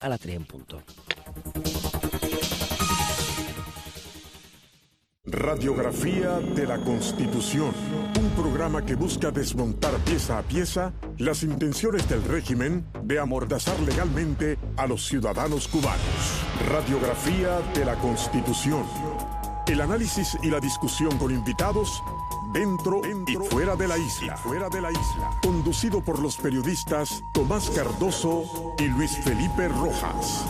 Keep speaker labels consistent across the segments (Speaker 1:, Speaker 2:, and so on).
Speaker 1: a las 3 en punto.
Speaker 2: Radiografía de la Constitución, un programa que busca desmontar pieza a pieza las intenciones del régimen de amordazar legalmente a los ciudadanos cubanos. Radiografía de la Constitución. El análisis y la discusión con invitados dentro y fuera de la isla. Conducido por los periodistas Tomás Cardoso y Luis Felipe Rojas.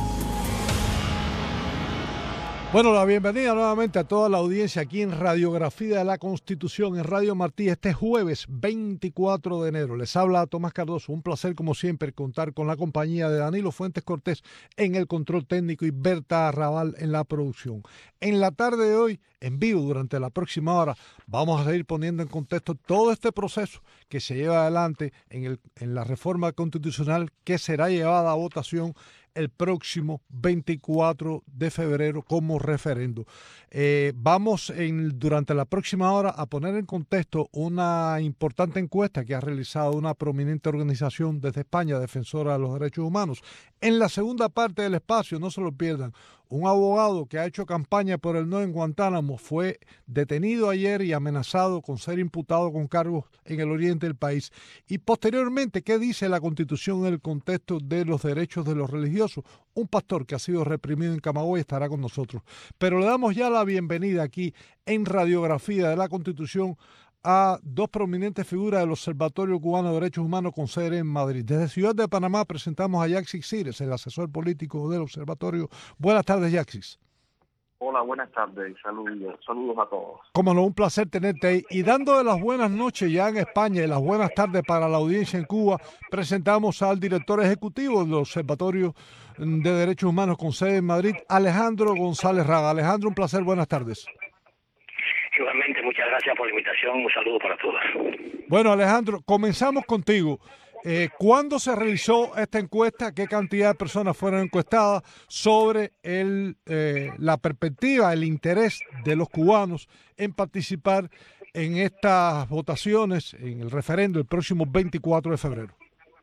Speaker 3: Bueno, la bienvenida nuevamente a toda la audiencia aquí en Radiografía de la Constitución en Radio Martí este jueves 24 de enero. Les habla Tomás Cardoso. Un placer, como siempre, contar con la compañía de Danilo Fuentes Cortés en el control técnico y Berta Arrabal en la producción. En la tarde de hoy, en vivo, durante la próxima hora, vamos a seguir poniendo en contexto todo este proceso que se lleva adelante en la reforma constitucional que será llevada a votación el próximo 24 de febrero como referendo. Vamos durante la próxima hora a poner en contexto una importante encuesta que ha realizado una prominente organización desde España, defensora de los derechos humanos. En la segunda parte del espacio, no se lo pierdan, un abogado que ha hecho campaña por el no en Guantánamo fue detenido ayer y amenazado con ser imputado con cargos en el oriente del país. Y posteriormente, ¿qué dice la Constitución en el contexto de los derechos de los religiosos? Un pastor que ha sido reprimido en Camagüey estará con nosotros. Pero le damos ya la bienvenida aquí en Radiografía de la Constitución a dos prominentes figuras del Observatorio Cubano de Derechos Humanos con sede en Madrid. Desde Ciudad de Panamá presentamos a Yaxis Cires, el asesor político del Observatorio. Buenas tardes, Yaxis.
Speaker 4: Hola, buenas tardes. Saludos a todos.
Speaker 3: Como no, un placer tenerte ahí. Y dando de las buenas noches ya en España y las buenas tardes para la audiencia en Cuba, presentamos al director ejecutivo del Observatorio de Derechos Humanos con sede en Madrid, Alejandro González Raga. Alejandro, un placer, buenas tardes.
Speaker 5: Igualmente, muchas gracias por la invitación. Un saludo para todos. Bueno,
Speaker 3: Alejandro, comenzamos contigo. ¿Cuándo se realizó esta encuesta? ¿Qué cantidad de personas fueron encuestadas sobre la perspectiva, el interés de los cubanos en participar en estas votaciones, en el referendo el próximo 24 de febrero?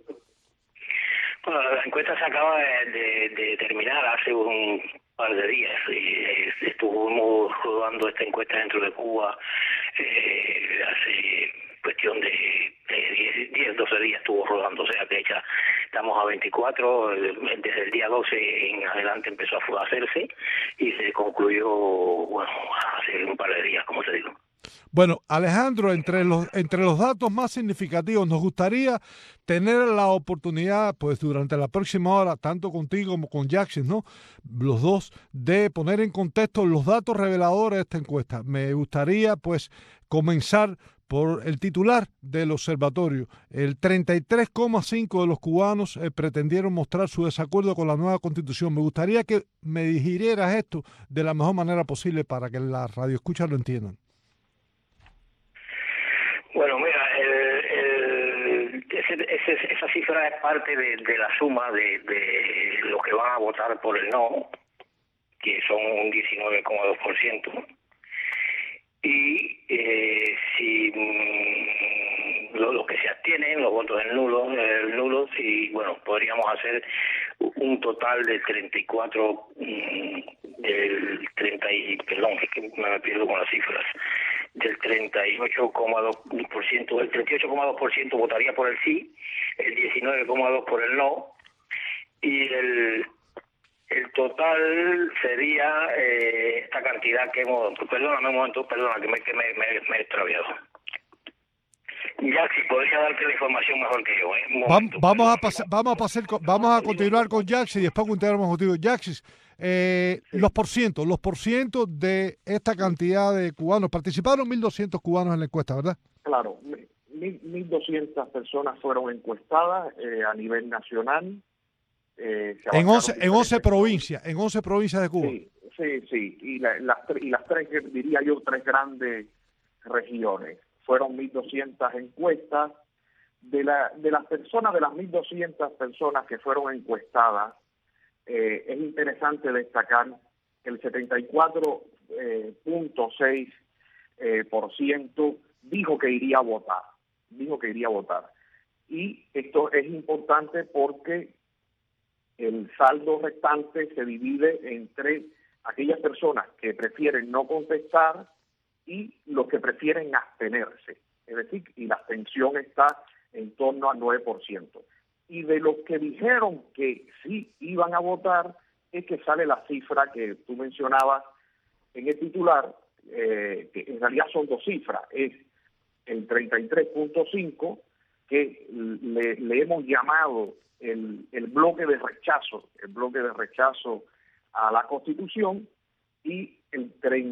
Speaker 5: Bueno, la encuesta se acaba de terminar hace un par de días y estuvimos rodando esta encuesta dentro de Cuba hace cuestión de 10, 12 días estuvo rodando, o sea que ya estamos a 24, desde el día 12 en adelante empezó a hacerse y se concluyó, bueno, hace un par de días, como te digo.
Speaker 3: Bueno, Alejandro, entre los datos más significativos, nos gustaría tener la oportunidad, pues durante la próxima hora, tanto contigo como con Yaxis, ¿no? Los dos, de poner en contexto los datos reveladores de esta encuesta. Me gustaría, pues, comenzar por el titular del observatorio. El 33,5% de los cubanos pretendieron mostrar su desacuerdo con la nueva Constitución. Me gustaría que me digirieras esto de la mejor manera posible para que la radioescuchas lo entiendan.
Speaker 5: Bueno, mira, esa cifra es parte de la suma de los que van a votar por el no, que son un 19,2%. Y si los que se abstienen, los votos nulos, y bueno, podríamos hacer un total de 34, perdón, es que me pierdo con las cifras, del 38,2%, el 38,2% votaría por el sí, el 19,2% por el no, y el total sería esta cantidad que hemos... Perdóname un momento, que me he extraviado. Ya, si podría darte la información mejor que yo.
Speaker 3: Vamos a continuar con Yaxis y después continuamos contigo. Yaxis, los porcientos de esta cantidad de cubanos. Participaron 1.200 cubanos en la encuesta, ¿verdad?
Speaker 4: Claro, 1.200 personas fueron encuestadas a nivel nacional.
Speaker 3: En 11 provincias de Cuba.
Speaker 4: Sí, y las tres, diría yo, tres grandes regiones. Fueron 1.200 encuestas. De las 1.200 personas que fueron encuestadas, es interesante destacar que el 74.6% dijo que iría a votar. Y esto es importante porque el saldo restante se divide entre aquellas personas que prefieren no contestar y los que prefieren abstenerse. Es decir, y la abstención está en torno al 9%. Y de los que dijeron que sí iban a votar, es que sale la cifra que tú mencionabas en el titular, que en realidad son dos cifras. Es el 33.5, que le hemos llamado el bloque de rechazo a la Constitución, y el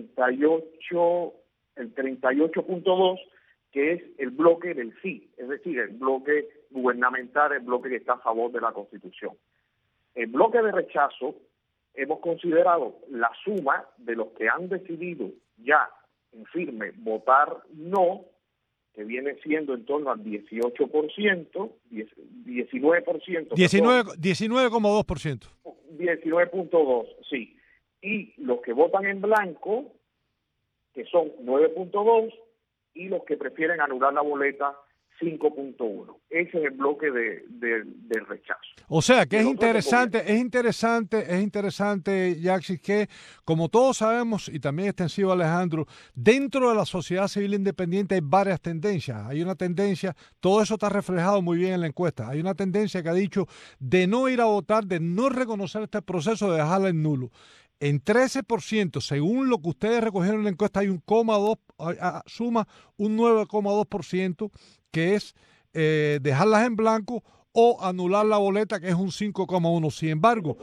Speaker 4: 38.2, que es el bloque del sí, es decir, el bloque gubernamental, el bloque que está a favor de la Constitución. El bloque de rechazo hemos considerado la suma de los que han decidido ya en firme votar no, que viene siendo en torno al 18%, 19%.
Speaker 3: 19,2%.
Speaker 4: 19.2, sí. Y los que votan en blanco, que son 9.2, y los que prefieren anular la boleta, 5.1. Ese es el bloque de rechazo.
Speaker 3: O sea que es interesante, Yaxis, que como todos sabemos, y también extensivo Alejandro, dentro de la sociedad civil independiente hay varias tendencias. Hay una tendencia, todo eso está reflejado muy bien en la encuesta, hay una tendencia que ha dicho de no ir a votar, de no reconocer este proceso, de dejarla en nulo. En 13%, según lo que ustedes recogieron en la encuesta, hay un 0,2, suma un 9,2%, que es dejarlas en blanco o anular la boleta, que es un 5,1%. Sin embargo,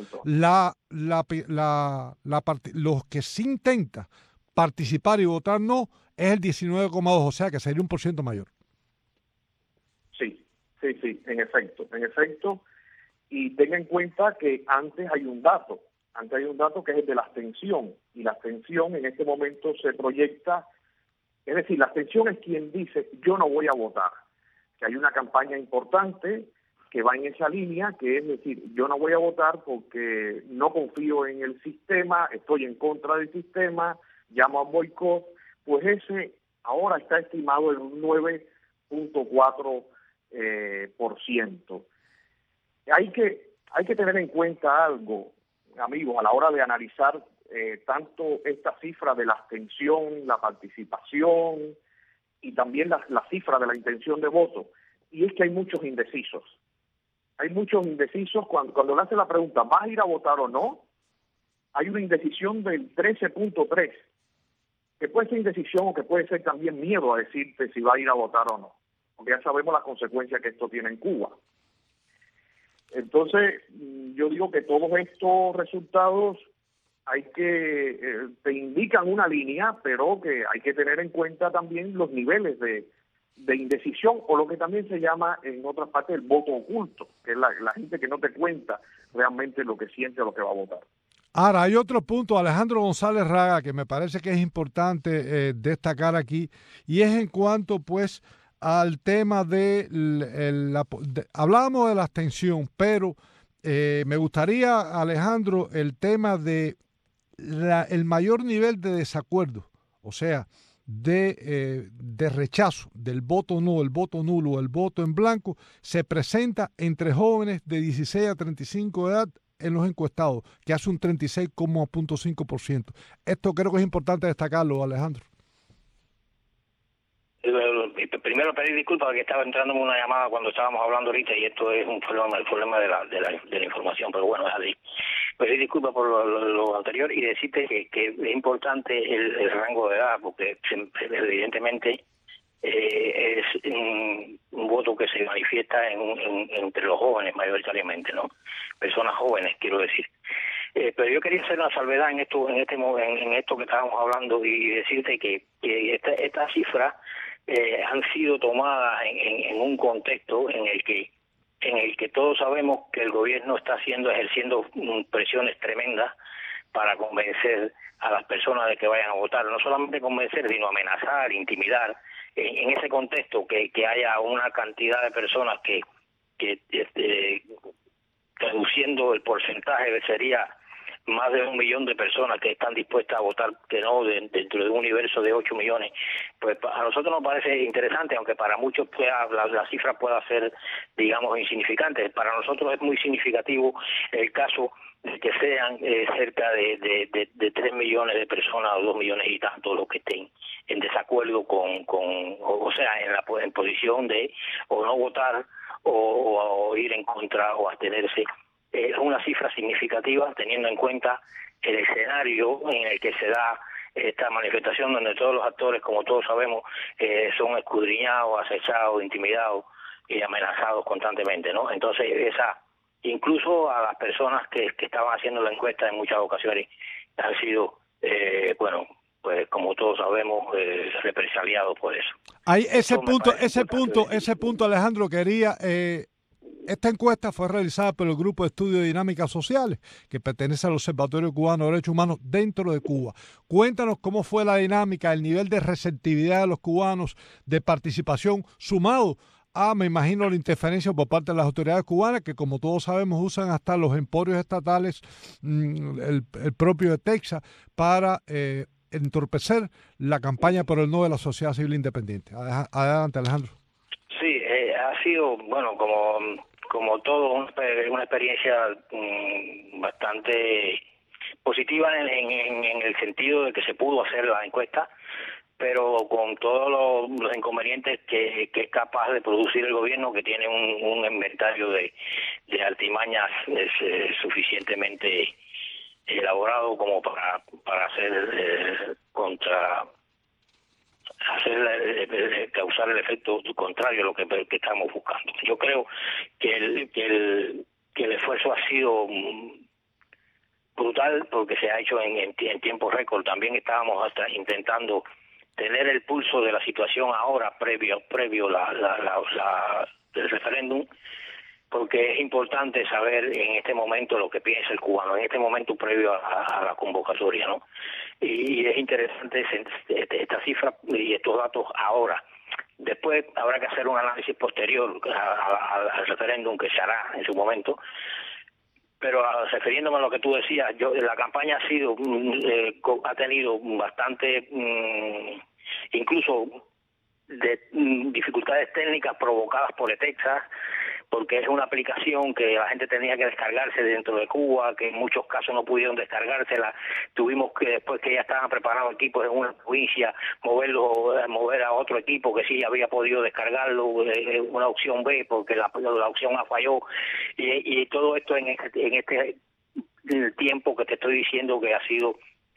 Speaker 3: los que sí intentan participar y votar no es el 19,2%, o sea que sería un por ciento mayor.
Speaker 4: Sí, en efecto. Y tenga en cuenta que antes hay un dato que es el de la abstención, y la abstención en este momento se proyecta, es decir, la abstención es quien dice yo no voy a votar, que hay una campaña importante que va en esa línea, que es decir, yo no voy a votar porque no confío en el sistema, estoy en contra del sistema, llamo a boicot. Pues ese ahora está estimado en un 9.4%. Hay que tener en cuenta algo, amigos, a la hora de analizar tanto esta cifra de la abstención, la participación y también la cifra de la intención de voto, y es que hay muchos indecisos. Hay muchos indecisos cuando le hace la pregunta, ¿vas a ir a votar o no? Hay una indecisión del 13.3, que puede ser indecisión o que puede ser también miedo a decirte si va a ir a votar o no, porque ya sabemos las consecuencias que esto tiene en Cuba. Entonces, yo digo que todos estos resultados te indican una línea, pero que hay que tener en cuenta también los niveles de indecisión, o lo que también se llama en otras partes el voto oculto, que es la gente que no te cuenta realmente lo que siente o lo que va a votar.
Speaker 3: Ahora, hay otro punto, Alejandro González Raga, que me parece que es importante destacar aquí, y es en cuanto, pues, al tema hablábamos de la abstención, pero me gustaría, Alejandro, el tema de el mayor nivel de desacuerdo, o sea, de rechazo del voto no, el voto nulo, el voto en blanco, se presenta entre jóvenes de 16 a 35 de edad en los encuestados, que hace un 36,5%. Esto creo que es importante destacarlo, Alejandro.
Speaker 5: Primero pedir disculpas porque estaba entrando una llamada cuando estábamos hablando ahorita, y esto es un problema, el problema de la información, pero bueno, es así. Pedir disculpas por lo anterior y decirte que es importante el rango de edad, porque evidentemente es un voto que se manifiesta entre los jóvenes mayoritariamente, ¿no? Personas jóvenes, quiero decir. Pero yo quería hacer una salvedad en esto que estábamos hablando, y decirte que esta cifra han sido tomadas en un contexto en el que todos sabemos que el gobierno está ejerciendo presiones tremendas para convencer a las personas de que vayan a votar. No solamente convencer, sino amenazar, intimidar. En ese contexto que haya una cantidad de personas que reduciendo el porcentaje sería más de 1 millón de personas que están dispuestas a votar que no dentro de un universo de 8 millones, pues a nosotros nos parece interesante, aunque para muchos la cifra pueda ser, digamos, insignificante. Para nosotros es muy significativo el caso de que sean cerca de 3 millones de personas o 2 millones y tanto los que estén en desacuerdo o sea, en posición de o no votar o ir en contra o abstenerse. Es una cifra significativa teniendo en cuenta el escenario en el que se da esta manifestación, donde todos los actores, como todos sabemos, son escudriñados, acechados, intimidados y amenazados constantemente, ¿no? Entonces, incluso a las personas que estaban haciendo la encuesta en muchas ocasiones han sido, pues como todos sabemos, represaliados por eso.
Speaker 3: Ahí ese punto, Alejandro, quería. Esta encuesta fue realizada por el Grupo de Estudio de Dinámicas Sociales, que pertenece al Observatorio Cubano de Derechos Humanos dentro de Cuba. Cuéntanos cómo fue la dinámica, el nivel de receptividad de los cubanos, de participación, sumado a, me imagino, la interferencia por parte de las autoridades cubanas, que como todos sabemos usan hasta los emporios estatales, el propio de Texas, para entorpecer la campaña por el no de la sociedad civil independiente. Adelante, Alejandro.
Speaker 5: Sí, ha sido, bueno, como todo, una experiencia bastante positiva en el sentido de que se pudo hacer la encuesta, pero con todos los inconvenientes que es capaz de producir el gobierno, que tiene un inventario de artimañas suficientemente elaborado como para hacer causar el efecto contrario a lo que estamos buscando. Yo creo que el esfuerzo ha sido brutal porque se ha hecho en tiempo récord. También estábamos hasta intentando tener el pulso de la situación ahora previo el referéndum, porque es importante saber en este momento lo que piensa el cubano, en este momento previo a la convocatoria, ¿no? Y es interesante esta cifra y estos datos ahora. Después habrá que hacer un análisis posterior al referéndum que se hará en su momento. Pero refiriéndome a lo que tú decías, la campaña ha tenido bastante, incluso de dificultades técnicas provocadas por Texas, porque es una aplicación que la gente tenía que descargarse dentro de Cuba, que en muchos casos no pudieron descargársela. Tuvimos que, después que ya estaban preparados equipos en una provincia, mover a otro equipo que sí había podido descargarlo, una opción B, porque la opción A falló. Y todo esto en este tiempo que te estoy diciendo que ha sido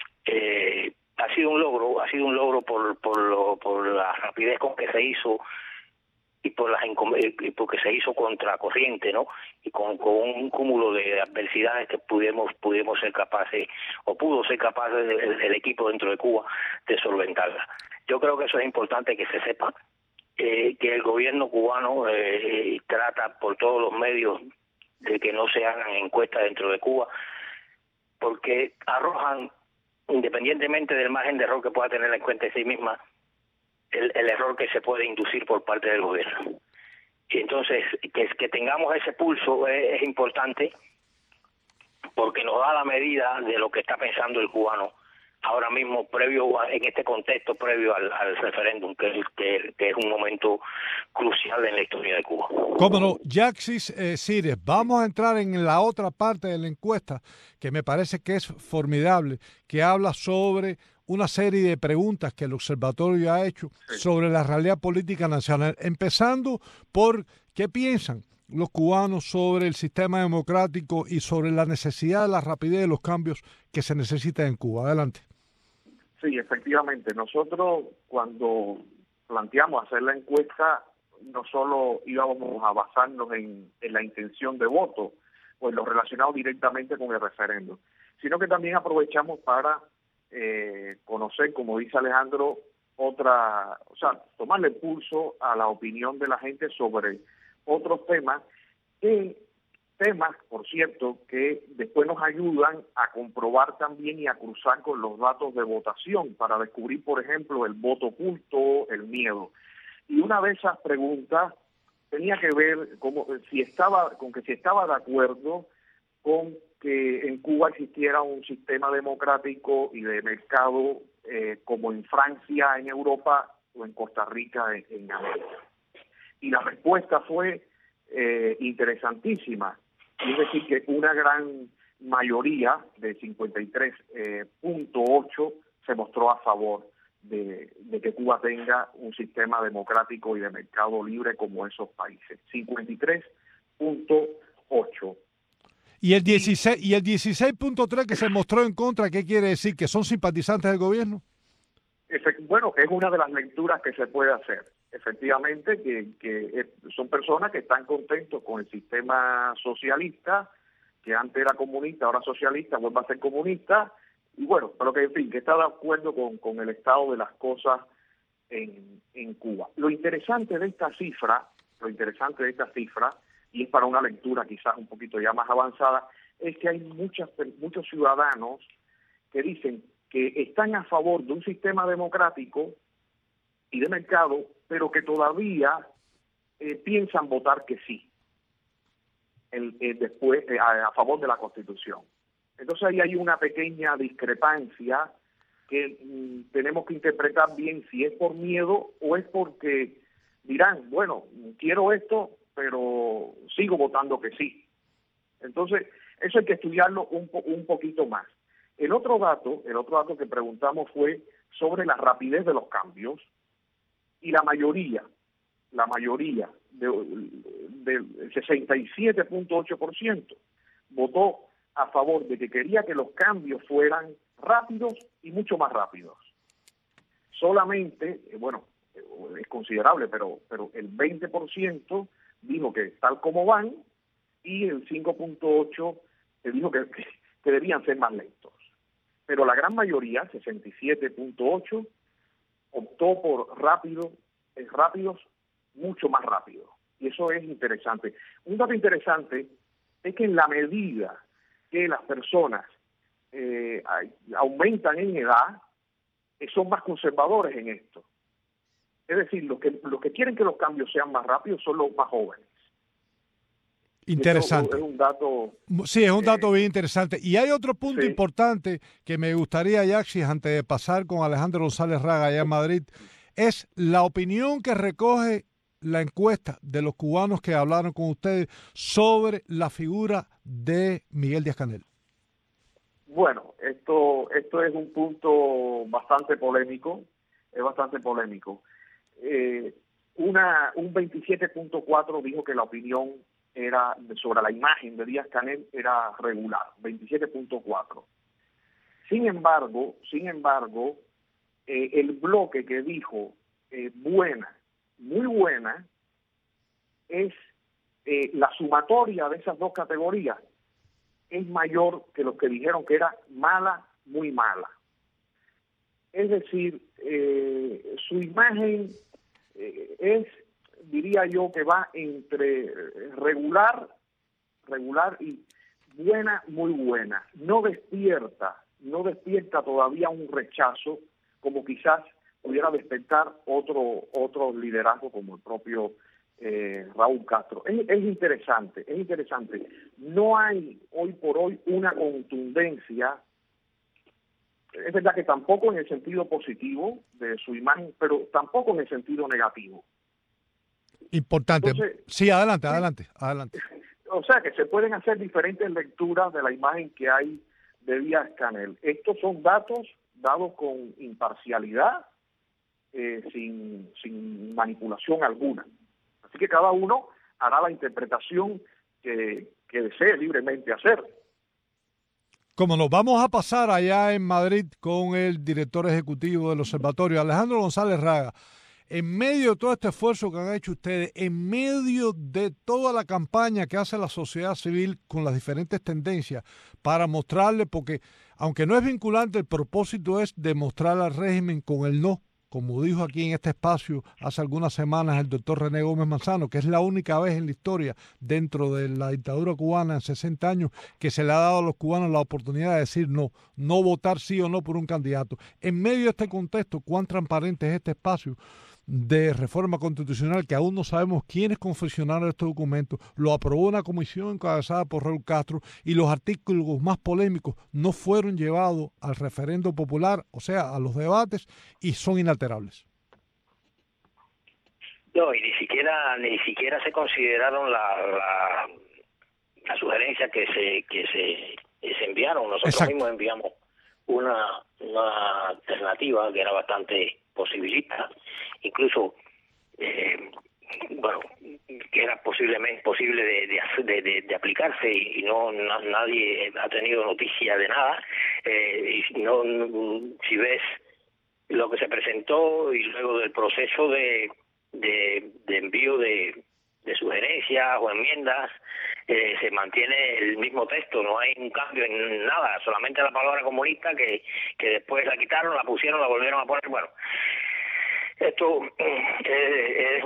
Speaker 5: un logro por la rapidez con que se hizo y porque se hizo contracorriente, ¿no? Y con un cúmulo de adversidades que pudimos ser capaces, o pudo ser capaz el equipo dentro de Cuba de solventarla. Yo creo que eso es importante que se sepa, que el gobierno cubano trata por todos los medios de que no se hagan encuestas dentro de Cuba, porque arrojan, independientemente del margen de error que pueda tener la encuesta en sí misma, el error que se puede inducir por parte del gobierno. Y entonces, que tengamos ese pulso es importante, porque nos da la medida de lo que está pensando el cubano ahora mismo, en este contexto previo al referéndum, que es un momento crucial en la historia de Cuba.
Speaker 3: Cómo no, Yaxis Cires, vamos a entrar en la otra parte de la encuesta, que me parece que es formidable, que habla sobre una serie de preguntas que el observatorio ha hecho sobre la realidad política nacional, empezando por qué piensan los cubanos sobre el sistema democrático y sobre la necesidad de la rapidez de los cambios que se necesitan en Cuba. Adelante.
Speaker 4: Sí, efectivamente. Nosotros, cuando planteamos hacer la encuesta, no solo íbamos a basarnos en la intención de voto, pues lo relacionado directamente con el referéndum, sino que también aprovechamos para conocer, como dice Alejandro, tomarle pulso a la opinión de la gente sobre otros temas, por cierto, que después nos ayudan a comprobar también y a cruzar con los datos de votación para descubrir, por ejemplo, el voto oculto, el miedo. Y una de esas preguntas tenía que ver si estaba de acuerdo con que en Cuba existiera un sistema democrático y de mercado como en Francia, en Europa, o en Costa Rica, en América. Y la respuesta fue interesantísima. Es decir, que una gran mayoría de 53.8 se mostró a favor de que Cuba tenga un sistema democrático y de mercado libre como esos países. 53.8.
Speaker 3: Y el 16.3 que se mostró en contra, ¿qué quiere decir? ¿Que son simpatizantes del gobierno?
Speaker 4: Bueno, es una de las lecturas que se puede hacer. Efectivamente, que son personas que están contentos con el sistema socialista, que antes era comunista, ahora socialista, vuelve a ser comunista, y bueno, pero que en fin, que está de acuerdo con el estado de las cosas en Cuba. Lo interesante de esta cifra, y es para una lectura quizás un poquito ya más avanzada, es que hay muchos ciudadanos que dicen que están a favor de un sistema democrático y de mercado, pero que todavía piensan votar que sí, después a favor de la Constitución. Entonces ahí hay una pequeña discrepancia que tenemos que interpretar bien si es por miedo o es porque dirán, bueno, quiero esto, pero sigo votando que sí. Entonces, eso hay que estudiarlo un poquito más. El otro dato que preguntamos fue sobre la rapidez de los cambios, y la mayoría del 67.8% votó a favor de que quería que los cambios fueran rápidos y mucho más rápidos. Solamente, bueno, es considerable, pero el 20% dijo que tal como van, y el 5.8% dijo que debían ser más lentos. Pero la gran mayoría, 67.8%, optó por rápidos, mucho más rápidos. Y eso es interesante. Un dato interesante es que en la medida que las personas aumentan en edad, son más conservadores en esto. Es decir, los que quieren que los cambios sean más rápidos son los más jóvenes.
Speaker 3: Interesante.
Speaker 4: Es un dato...
Speaker 3: Sí, es un dato bien interesante. Y hay otro punto importante que me gustaría, Yaxis, antes de pasar con Alejandro González Raga allá en Madrid, es la opinión que recoge la encuesta de los cubanos que hablaron con ustedes sobre la figura de Miguel Díaz-Canel.
Speaker 4: Bueno, esto es un punto bastante polémico, un 27.4 dijo que la opinión era sobre la imagen de Díaz-Canel era regular, 27.4. Sin embargo, el bloque que dijo buena, muy buena, es la sumatoria de esas dos categorías es mayor que los que dijeron que era mala, muy mala. Es decir, su imagen es, diría yo, que va entre regular y buena, muy buena. No despierta todavía un rechazo como quizás pudiera despertar otro liderazgo como el propio Raúl Castro. Es interesante. No hay hoy por hoy una contundencia. Es verdad que tampoco en el sentido positivo de su imagen, pero tampoco en el sentido negativo.
Speaker 3: Importante. Entonces, sí, adelante.
Speaker 4: O sea, que se pueden hacer diferentes lecturas de la imagen que hay de Díaz-Canel. Estos son datos dados con imparcialidad, sin manipulación alguna. Así que cada uno hará la interpretación que desee libremente hacer.
Speaker 3: Como nos vamos a pasar allá en Madrid con el director ejecutivo del Observatorio, Alejandro González Raga, en medio de todo este esfuerzo que han hecho ustedes, en medio de toda la campaña que hace la sociedad civil con las diferentes tendencias para mostrarle, porque aunque no es vinculante, el propósito es demostrar al régimen con el no, como dijo aquí en este espacio hace algunas semanas el doctor René Gómez Manzano, que es la única vez en la historia dentro de la dictadura cubana en 60 años que se le ha dado a los cubanos la oportunidad de decir no votar sí o no por un candidato. En medio de este contexto, ¿cuán transparente es este espacio de reforma constitucional, que aún no sabemos quiénes confeccionaron estos documentos, lo aprobó una comisión encabezada por Raúl Castro y los artículos más polémicos no fueron llevados al referendo popular, o sea, a los debates, y son inalterables.
Speaker 5: No, y ni siquiera se consideraron la sugerencias que se enviaron. Nosotros mismos enviamos una alternativa que era bastante posibilista, incluso que era posiblemente posible de aplicarse, y nadie ha tenido noticia de nada. Si ves lo que se presentó y luego del proceso de envío de sugerencias o enmiendas, se mantiene el mismo texto, no hay un cambio en nada, solamente la palabra comunista que después la quitaron, la pusieron, la volvieron a poner. Bueno, esto es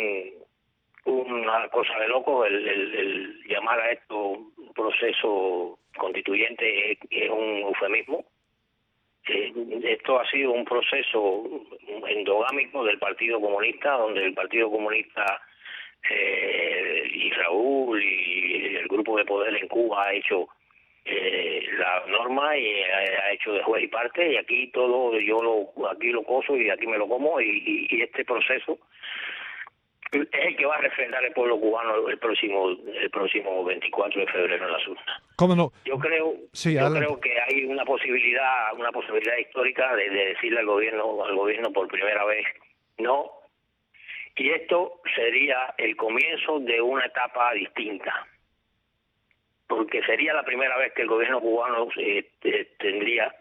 Speaker 5: una cosa de loco. El llamar a esto un proceso constituyente es un eufemismo. Esto ha sido un proceso endogámico del Partido Comunista, donde el Partido Comunista y Raúl y el grupo de poder en Cuba ha hecho la norma y ha hecho de juez y parte, y aquí todo aquí lo coso y aquí me lo como, y este proceso es el que va a refrendar el pueblo cubano el próximo 24 de febrero en las urnas.
Speaker 3: ¿Cómo no?
Speaker 5: Yo creo que hay una posibilidad histórica de decirle al gobierno por primera vez no, y esto sería el comienzo de una etapa distinta, porque sería la primera vez que el gobierno cubano tendría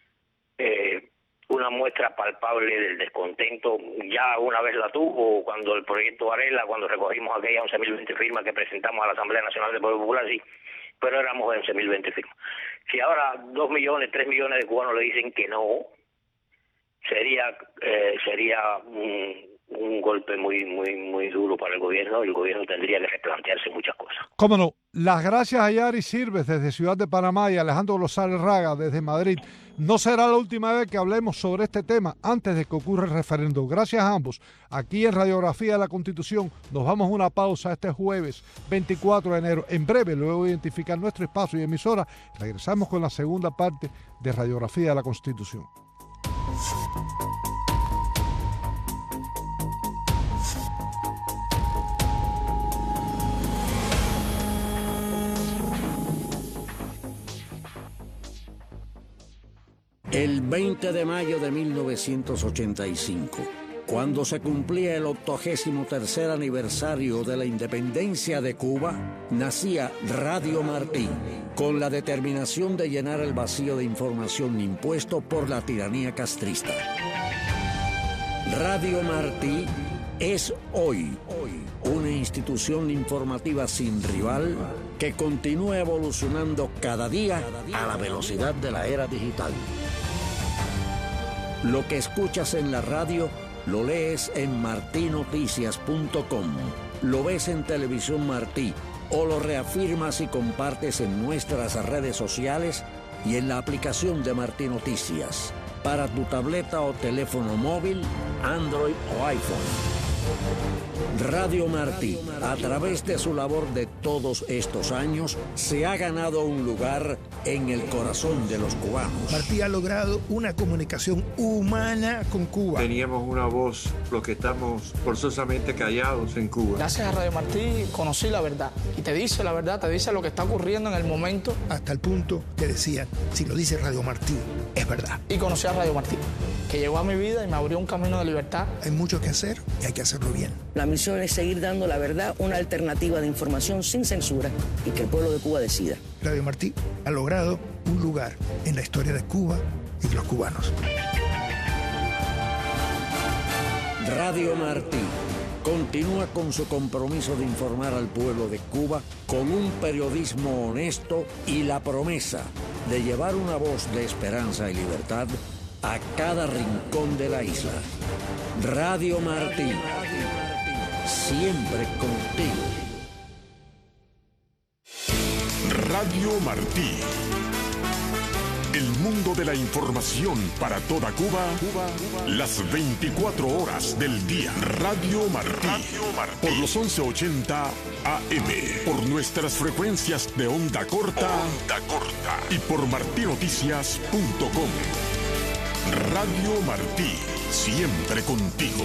Speaker 5: una muestra palpable del descontento. Ya una vez la tuvo cuando el proyecto Varela, cuando recogimos aquellas 11.020 firmas que presentamos a la Asamblea Nacional del Pueblo Popular, sí, pero éramos 11.020 firmas. Si ahora 2 millones, 3 millones de cubanos le dicen que no, sería un golpe muy duro para el gobierno, y el gobierno tendría que replantearse muchas cosas.
Speaker 3: Cómo no. Las gracias a Yari Sirves desde Ciudad de Panamá y Alejandro Lozales Raga desde Madrid. No será la última vez que hablemos sobre este tema antes de que ocurra el referéndum. Gracias a ambos. Aquí en Radiografía de la Constitución nos vamos a una pausa este jueves 24 de enero. En breve, luego de identificar nuestro espacio y emisora, regresamos con la segunda parte de Radiografía de la Constitución.
Speaker 1: El 20 de mayo de 1985, cuando se cumplía el 83º aniversario de la independencia de Cuba, nacía Radio Martí, con la determinación de llenar el vacío de información impuesto por la tiranía castrista. Radio Martí es hoy una institución informativa sin rival que continúa evolucionando cada día a la velocidad de la era digital. Lo que escuchas en la radio lo lees en martinoticias.com, lo ves en Televisión Martí o lo reafirmas y compartes en nuestras redes sociales y en la aplicación de Martí Noticias para tu tableta o teléfono móvil, Android o iPhone. Radio Martí, a través de su labor de todos estos años, se ha ganado un lugar en el corazón de los cubanos.
Speaker 6: Martí ha logrado una comunicación humana con Cuba.
Speaker 7: Teníamos una voz, los que estamos forzosamente callados en Cuba.
Speaker 8: Gracias a Radio Martí conocí la verdad, y te dice la verdad, te dice lo que está ocurriendo en el momento.
Speaker 6: Hasta el punto que decían, si lo dice Radio Martí, es verdad.
Speaker 8: Y conocí a Radio Martí, que llegó a mi vida y me abrió un camino de libertad.
Speaker 6: Hay mucho que hacer y hay que hacerlo bien.
Speaker 9: La misión es seguir dando la verdad, una alternativa de información sin censura, y que el pueblo de Cuba decida.
Speaker 6: Radio Martí ha logrado un lugar en la historia de Cuba y de los cubanos.
Speaker 1: Radio Martí continúa con su compromiso de informar al pueblo de Cuba con un periodismo honesto y la promesa de llevar una voz de esperanza y libertad a cada rincón de la isla. Radio Martí, siempre contigo.
Speaker 2: Radio Martí. El mundo de la información para toda Cuba, las 24 horas del día. Radio Martí. Por los 1180 AM. Por nuestras frecuencias de onda corta. Y por martinoticias.com. Radio Martí. Siempre contigo.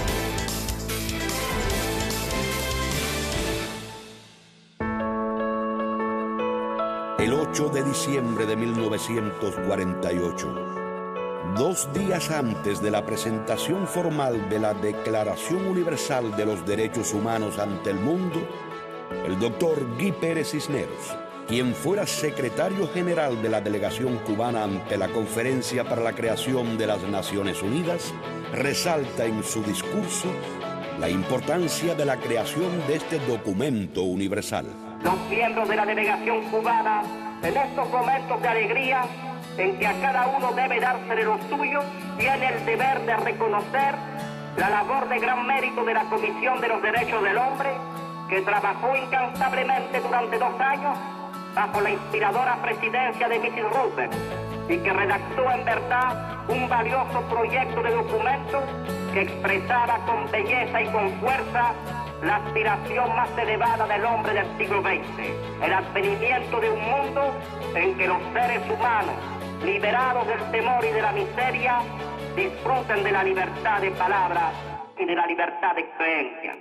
Speaker 10: El 8 de diciembre de 1948, 2 días antes de la presentación formal de la Declaración Universal de los Derechos Humanos ante el mundo, el doctor Guy Pérez Cisneros, quien fuera secretario general de la delegación cubana ante la Conferencia para la Creación de las Naciones Unidas, resalta en su discurso la importancia de la creación de este documento universal.
Speaker 11: Los miembros de la delegación cubana, en estos momentos de alegría, en que a cada uno debe dársele lo suyo, tiene el deber de reconocer la labor de gran mérito de la Comisión de los Derechos del Hombre, que trabajó incansablemente durante 2 años bajo la inspiradora presidencia de Mrs. Roosevelt y que redactó en verdad un valioso proyecto de documento que expresaba con belleza y con fuerza la aspiración más elevada del hombre del siglo XX, el advenimiento de un mundo en que los seres humanos, liberados del temor y de la miseria, disfruten de la libertad de palabra y de la libertad de creencia.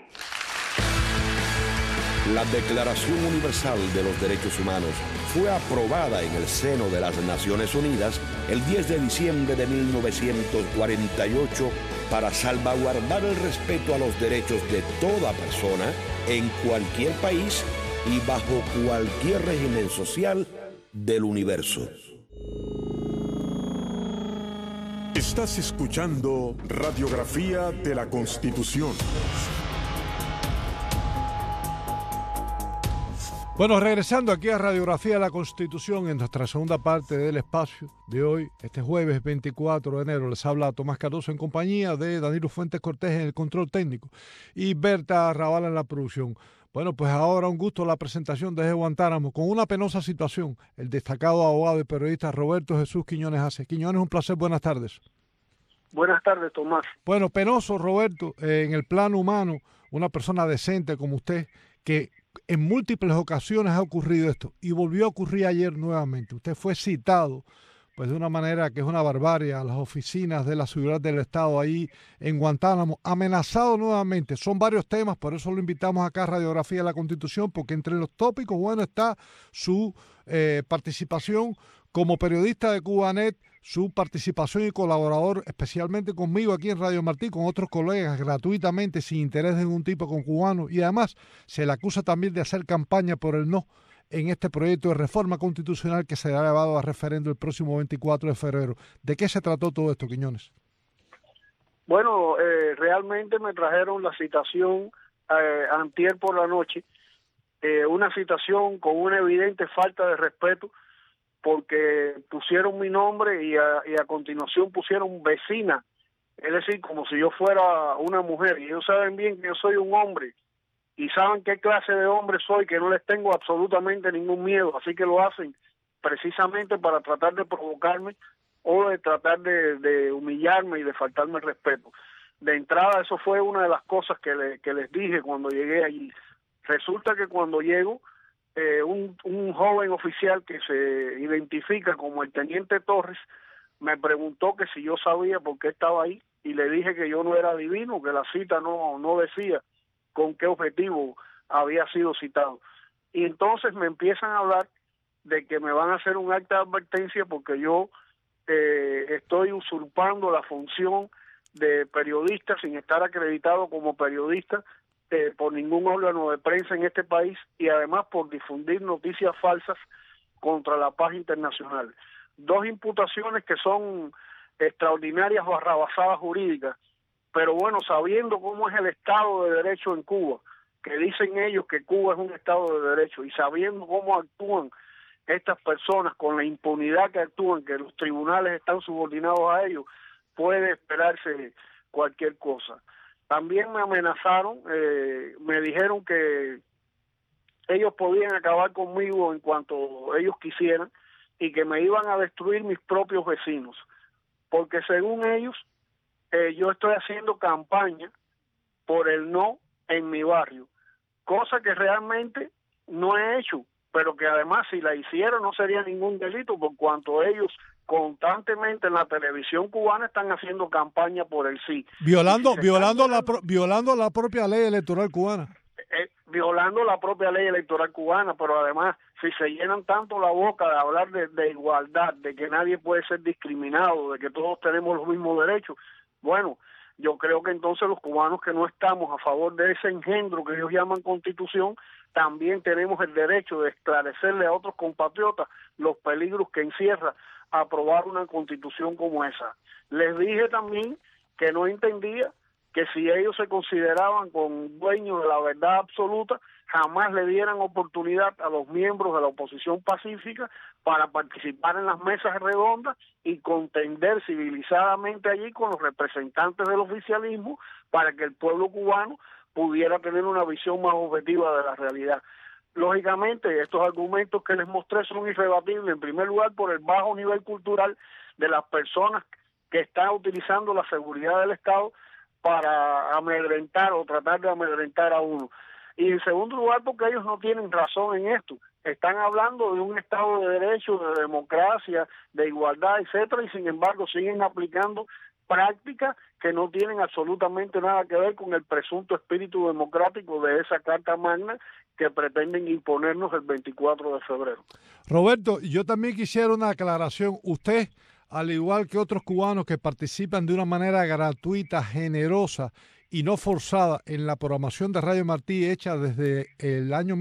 Speaker 10: La Declaración Universal de los Derechos Humanos fue aprobada en el seno de las Naciones Unidas el 10 de diciembre de 1948 para salvaguardar el respeto a los derechos de toda persona en cualquier país y bajo cualquier régimen social del universo.
Speaker 2: Estás escuchando Radiografía de la Constitución.
Speaker 3: Bueno, regresando aquí a Radiografía de la Constitución en nuestra segunda parte del espacio de hoy, este jueves 24 de enero, les habla Tomás Cardoso en compañía de Danilo Fuentes Cortés en el control técnico y Berta Raval en la producción. Bueno, pues ahora un gusto la presentación desde Guantánamo con una penosa situación, el destacado abogado y periodista Roberto Jesús Quiñones Ace. Quiñones, un placer, buenas tardes.
Speaker 12: Buenas tardes, Tomás.
Speaker 3: Bueno, penoso, Roberto, en el plano humano, una persona decente como usted, que en múltiples ocasiones ha ocurrido esto y volvió a ocurrir ayer nuevamente. Usted fue citado pues de una manera que es una barbarie a las oficinas de la seguridad del Estado ahí en Guantánamo, amenazado nuevamente. Son varios temas, por eso lo invitamos acá a Radiografía de la Constitución, porque entre los tópicos, bueno, está su participación como periodista de Cubanet, su participación y colaborador, especialmente conmigo aquí en Radio Martí, con otros colegas, gratuitamente, sin interés de ningún tipo con cubanos, y además se le acusa también de hacer campaña por el no en este proyecto de reforma constitucional que será llevado a referendo el próximo 24 de febrero. ¿De qué se trató todo esto, Quiñones?
Speaker 12: Bueno, realmente me trajeron la citación antier por la noche, una citación con una evidente falta de respeto, porque pusieron mi nombre y a continuación pusieron vecina, es decir, como si yo fuera una mujer, y ellos saben bien que yo soy un hombre, y saben qué clase de hombre soy, que no les tengo absolutamente ningún miedo, así que lo hacen precisamente para tratar de provocarme o de tratar de humillarme y de faltarme el respeto. De entrada, eso fue una de las cosas que les dije cuando llegué allí. Resulta que cuando llego, un joven oficial que se identifica como el teniente Torres me preguntó que si yo sabía por qué estaba ahí, y le dije que yo no era adivino, que la cita no decía con qué objetivo había sido citado. Y entonces me empiezan a hablar de que me van a hacer un acta de advertencia porque yo estoy usurpando la función de periodista sin estar acreditado como periodista por ningún órgano de prensa en este país, y además por difundir noticias falsas contra la paz internacional. 2 imputaciones que son extraordinarias barrabasadas jurídicas, pero bueno, sabiendo cómo es el Estado de Derecho en Cuba, que dicen ellos que Cuba es un Estado de Derecho, y sabiendo cómo actúan estas personas, con la impunidad que actúan, que los tribunales están subordinados a ellos, puede esperarse cualquier cosa. También me amenazaron, me dijeron que ellos podían acabar conmigo en cuanto ellos quisieran, y que me iban a destruir mis propios vecinos, porque según ellos, yo estoy haciendo campaña por el no en mi barrio, cosa que realmente no he hecho, pero que además si la hiciera no sería ningún delito, por cuanto ellos constantemente en la televisión cubana están haciendo campaña por el sí.
Speaker 3: Violando la propia ley electoral cubana.
Speaker 12: Violando la propia ley electoral cubana, pero además, si se llenan tanto la boca de hablar de igualdad, de que nadie puede ser discriminado, de que todos tenemos los mismos derechos, bueno, yo creo que entonces los cubanos que no estamos a favor de ese engendro que ellos llaman Constitución, también tenemos el derecho de esclarecerle a otros compatriotas los peligros que encierra aprobar una Constitución como esa. Les dije también que no entendía que si ellos se consideraban con dueños de la verdad absoluta, jamás le dieran oportunidad a los miembros de la oposición pacífica para participar en las mesas redondas y contender civilizadamente allí con los representantes del oficialismo para que el pueblo cubano pudiera tener una visión más objetiva de la realidad. Lógicamente, estos argumentos que les mostré son irrebatibles, en primer lugar por el bajo nivel cultural de las personas que están utilizando la seguridad del Estado para amedrentar o tratar de amedrentar a uno. Y en segundo lugar porque ellos no tienen razón en esto. Están hablando de un Estado de Derecho, de democracia, de igualdad, etcétera, y sin embargo siguen aplicando prácticas que no tienen absolutamente nada que ver con el presunto espíritu democrático de esa Carta Magna que pretenden imponernos el 24 de febrero.
Speaker 3: Roberto, yo también quisiera una aclaración. Usted, al igual que otros cubanos que participan de una manera gratuita, generosa y no forzada en la programación de Radio Martí hecha desde el año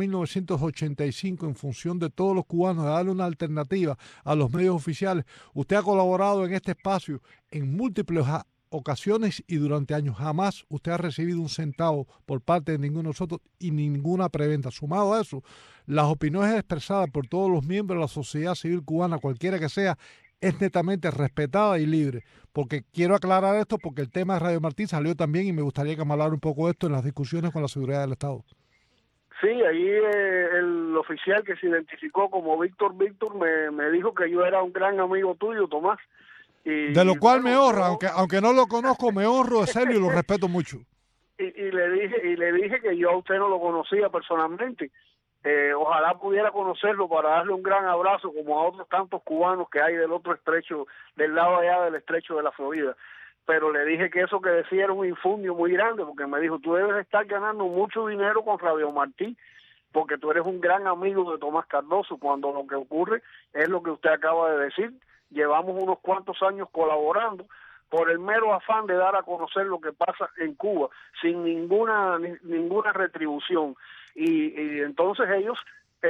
Speaker 3: 1985 en función de todos los cubanos, de darle una alternativa a los medios oficiales, usted ha colaborado en este espacio en múltiples ocasiones y durante años. Jamás usted ha recibido un centavo por parte de ninguno de nosotros y ninguna preventa. Sumado a eso, las opiniones expresadas por todos los miembros de la sociedad civil cubana, cualquiera que sea, es netamente respetada y libre, porque quiero aclarar esto porque el tema de Radio Martí salió también y me gustaría que me hablara un poco de esto en las discusiones con la seguridad del Estado.
Speaker 12: Sí, ahí el oficial que se identificó como Víctor me dijo que yo era un gran amigo tuyo, Tomás. Y,
Speaker 3: de lo cual me honra, aunque no lo conozco, me honro de serlo y lo respeto mucho.
Speaker 12: Y le dije que yo a usted no lo conocía personalmente. Ojalá pudiera conocerlo para darle un gran abrazo como a otros tantos cubanos que hay del otro estrecho, del lado allá del estrecho de la Florida. Pero le dije que eso que decía era un infundio muy grande, porque me dijo, tú debes estar ganando mucho dinero con Radio Martí, porque tú eres un gran amigo de Tomás Cardoso, cuando lo que ocurre es lo que usted acaba de decir. Llevamos unos cuantos años colaborando por el mero afán de dar a conocer lo que pasa en Cuba, sin ninguna retribución. Y entonces ellos,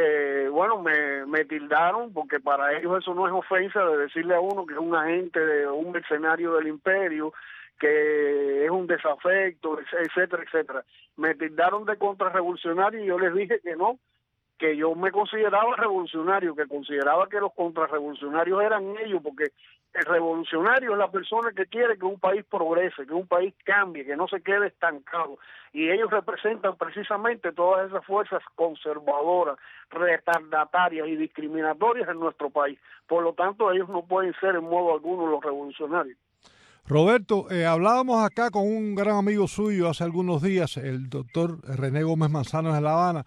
Speaker 12: me tildaron, porque para ellos eso no es ofensa de decirle a uno que es un agente, un mercenario del imperio, que es un desafecto, etcétera, etcétera. Me tildaron de contrarrevolucionario y yo les dije que no, que yo me consideraba revolucionario, que consideraba que los contrarrevolucionarios eran ellos, porque el revolucionario es la persona que quiere que un país progrese, que un país cambie, que no se quede estancado, y ellos representan precisamente todas esas fuerzas conservadoras, retardatarias y discriminatorias en nuestro país. Por lo tanto, ellos no pueden ser en modo alguno los revolucionarios.
Speaker 3: Roberto, hablábamos acá con un gran amigo suyo hace algunos días, el doctor René Gómez Manzano de La Habana,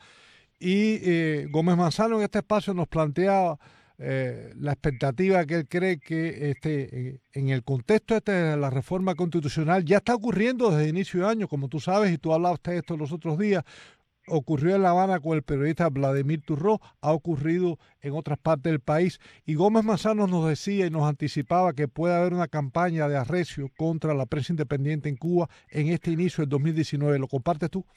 Speaker 3: y Gómez Manzano en este espacio nos planteaba la expectativa que él cree que en el contexto de la reforma constitucional ya está ocurriendo desde inicio de año, como tú sabes, y tú hablaste de esto los otros días. Ocurrió en La Habana con el periodista Vladimir Turró, ha ocurrido en otras partes del país, y Gómez Manzano nos decía y nos anticipaba que puede haber una campaña de arrecio contra la prensa independiente en Cuba en este inicio del 2019. ¿Lo compartes tú?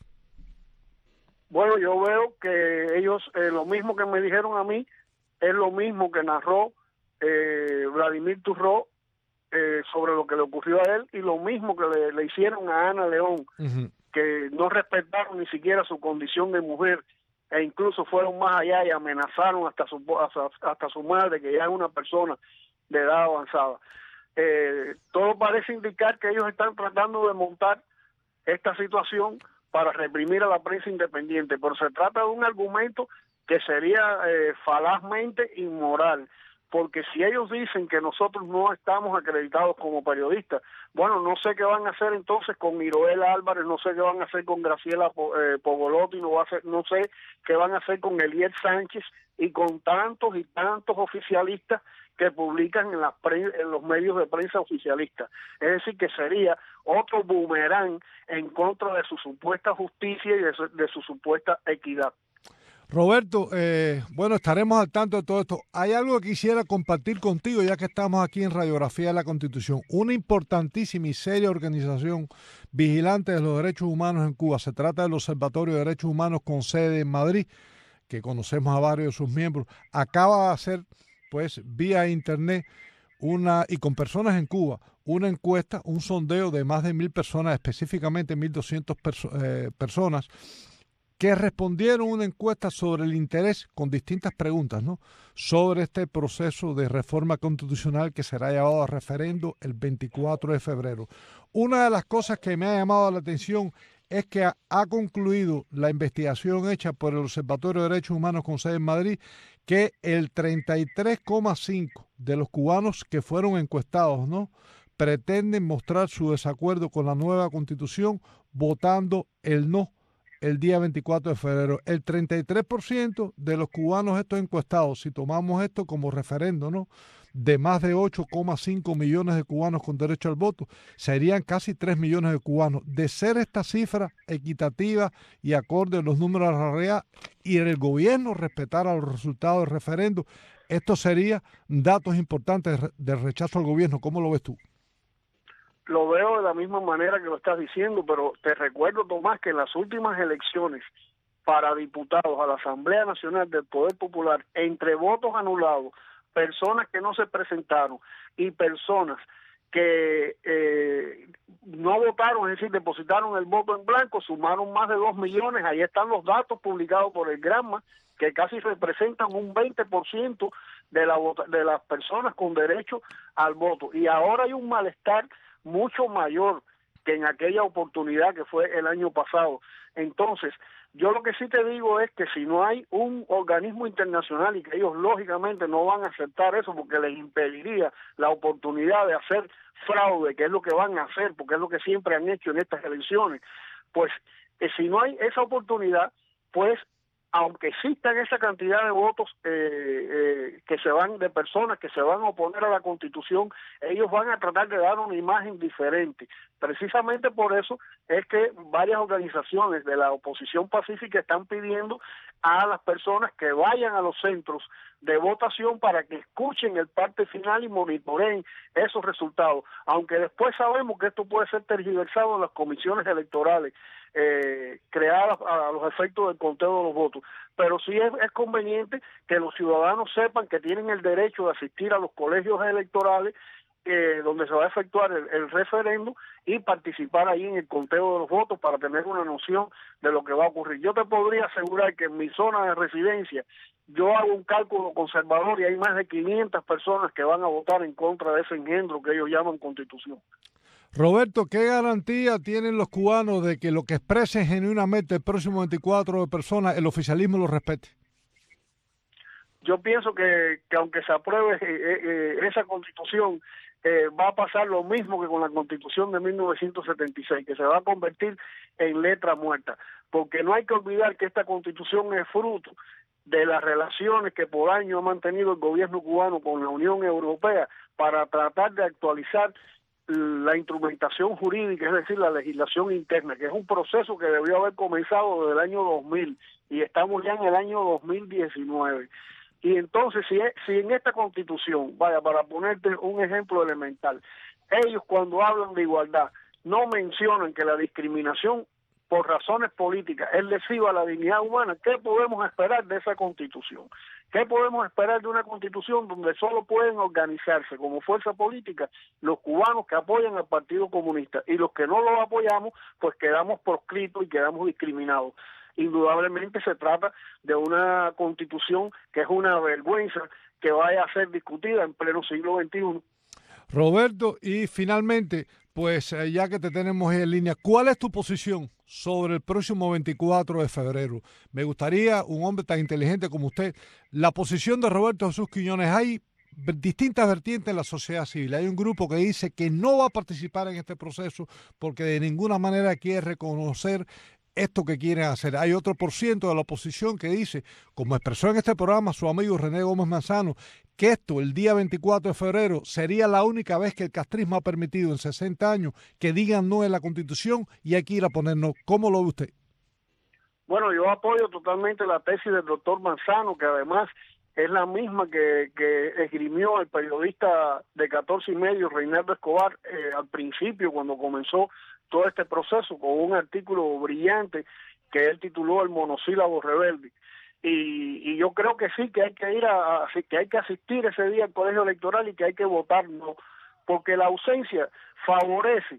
Speaker 12: Bueno, yo veo que ellos, lo mismo que me dijeron a mí, es lo mismo que narró Vladimir Turró sobre lo que le ocurrió a él, y lo mismo que le hicieron a Ana León, que no respetaron ni siquiera su condición de mujer, e incluso fueron más allá y amenazaron hasta su madre, que ya es una persona de edad avanzada. Todo parece indicar que ellos están tratando de montar esta situación para reprimir a la prensa independiente, pero se trata de un argumento que sería falazmente inmoral, porque si ellos dicen que nosotros no estamos acreditados como periodistas, bueno, no sé qué van a hacer entonces con Iroela Álvarez, no sé qué van a hacer con Graciela Pogolotti, no sé qué van a hacer con Eliel Sánchez y con tantos y tantos oficialistas que publican en los medios de prensa oficialistas. Es decir, que sería otro boomerang en contra de su supuesta justicia y de su supuesta equidad.
Speaker 3: Roberto, bueno, estaremos al tanto de todo esto. Hay algo que quisiera compartir contigo, ya que estamos aquí en Radiografía de la Constitución. Una importantísima y seria organización vigilante de los derechos humanos en Cuba. Se trata del Observatorio de Derechos Humanos con sede en Madrid, que conocemos a varios de sus miembros. Acaba de hacer, pues, vía internet y con personas en Cuba, una encuesta, un sondeo de más de 1.000 personas, específicamente 1.200 personas, que respondieron una encuesta sobre el interés con distintas preguntas, ¿no?, sobre este proceso de reforma constitucional que será llevado a referendo el 24 de febrero. Una de las cosas que me ha llamado la atención es que ha concluido la investigación hecha por el Observatorio de Derechos Humanos con sede en Madrid que el 33,5% de los cubanos que fueron encuestados, ¿no?, pretenden mostrar su desacuerdo con la nueva Constitución votando el no el día 24 de febrero. El 33% de los cubanos estos encuestados, si tomamos esto como referendo, ¿no?, de más de 8,5 millones de cubanos con derecho al voto, serían casi 3 millones de cubanos. De ser esta cifra equitativa y acorde a los números de la realidad y el gobierno respetara los resultados del referendo, esto sería datos importantes del rechazo al gobierno. ¿Cómo lo ves tú?
Speaker 12: Lo veo de la misma manera que lo estás diciendo, pero te recuerdo, Tomás, que en las últimas elecciones para diputados a la Asamblea Nacional del Poder Popular, entre votos anulados, personas que no se presentaron y personas que no votaron, es decir, depositaron el voto en blanco, sumaron más de 2 millones. Ahí están los datos publicados por el Granma, que casi representan un 20% de las personas con derecho al voto. Y ahora hay un malestar mucho mayor que en aquella oportunidad que fue el año pasado. Entonces, yo lo que sí te digo es que si no hay un organismo internacional, y que ellos lógicamente no van a aceptar eso porque les impediría la oportunidad de hacer fraude, que es lo que van a hacer, porque es lo que siempre han hecho en estas elecciones, pues si no hay esa oportunidad, pues aunque existan esa cantidad de votos que se van, de personas que se van a oponer a la Constitución, ellos van a tratar de dar una imagen diferente. Precisamente por eso es que varias organizaciones de la oposición pacífica están pidiendo a las personas que vayan a los centros de votación para que escuchen el parte final y monitoreen esos resultados, aunque después sabemos que esto puede ser tergiversado en las comisiones electorales creadas a los efectos del conteo de los votos. Pero sí es conveniente que los ciudadanos sepan que tienen el derecho de asistir a los colegios electorales donde se va a efectuar el referendo y participar ahí en el conteo de los votos para tener una noción de lo que va a ocurrir. Yo te podría asegurar que en mi zona de residencia yo hago un cálculo conservador y hay más de 500 personas que van a votar en contra de ese engendro que ellos llaman Constitución.
Speaker 3: Roberto, ¿qué garantía tienen los cubanos de que lo que expresen genuinamente el próximo 24 de personas, el oficialismo lo respete?
Speaker 12: Yo pienso que aunque se apruebe esa Constitución, va a pasar lo mismo que con la Constitución de 1976, que se va a convertir en letra muerta, porque no hay que olvidar que esta Constitución es fruto de las relaciones que por años ha mantenido el gobierno cubano con la Unión Europea para tratar de actualizar la instrumentación jurídica, es decir, la legislación interna, que es un proceso que debió haber comenzado desde el año 2000 y estamos ya en el año 2019. Y entonces, si en esta Constitución, vaya, para ponerte un ejemplo elemental, ellos cuando hablan de igualdad no mencionan que la discriminación por razones políticas es lesiva a la dignidad humana, ¿qué podemos esperar de esa Constitución? ¿Qué podemos esperar de una Constitución donde solo pueden organizarse como fuerza política los cubanos que apoyan al Partido Comunista y los que no lo apoyamos, pues quedamos proscritos y quedamos discriminados? Indudablemente se trata de una Constitución que es una vergüenza que vaya a ser discutida en pleno siglo XXI.
Speaker 3: Roberto, y finalmente, pues ya que te tenemos en línea, ¿cuál es tu posición sobre el próximo 24 de febrero? Me gustaría, un hombre tan inteligente como usted, la posición de Roberto Jesús Quiñones. Hay distintas vertientes en la sociedad civil. Hay un grupo que dice que no va a participar en este proceso porque de ninguna manera quiere reconocer esto que quieren hacer. Hay otro % de la oposición que dice, como expresó en este programa su amigo René Gómez Manzano, que esto, el día 24 de febrero, sería la única vez que el castrismo ha permitido en 60 años que digan no en la Constitución y hay que ir a poner no. ¿Cómo lo ve usted?
Speaker 12: Bueno, yo apoyo totalmente la tesis del doctor Manzano, que además es la misma que esgrimió el periodista de 14 y medio, Reinaldo Escobar, al principio, cuando comenzó todo este proceso, con un artículo brillante que él tituló El monosílabo rebelde. Y yo creo que sí, que hay que ir que hay que asistir ese día al colegio electoral y que hay que votar no, porque la ausencia favorece